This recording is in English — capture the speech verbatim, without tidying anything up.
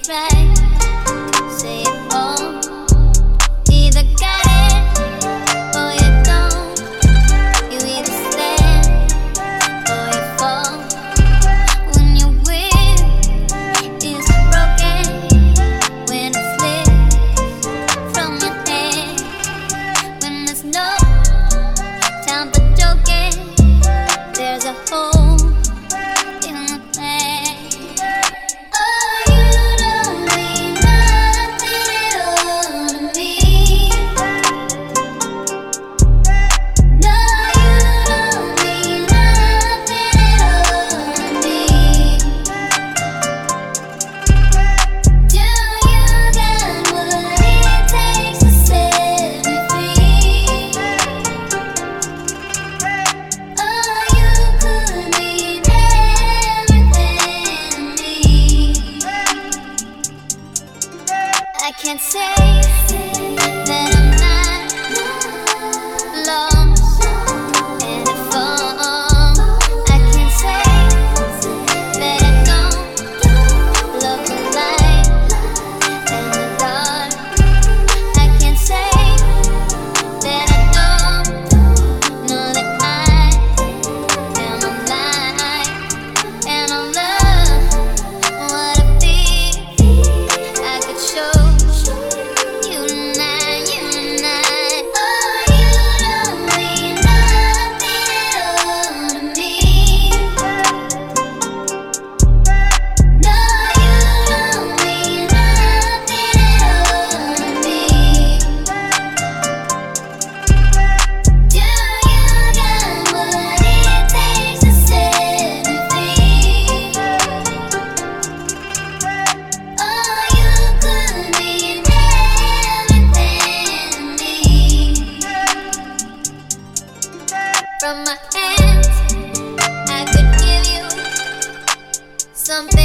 right, say it all. Either got it or you don't. You either stand or you fall. When your will is broken, when it slips from your hand, when there's no time for joking, there's a hole in the plan. I can't say that I'm not lost and I fall. I can't say that I don't love the light and the dark. I can't say that I don't know that I am alive and I love what I feel. I could show from my hands, I could give you something.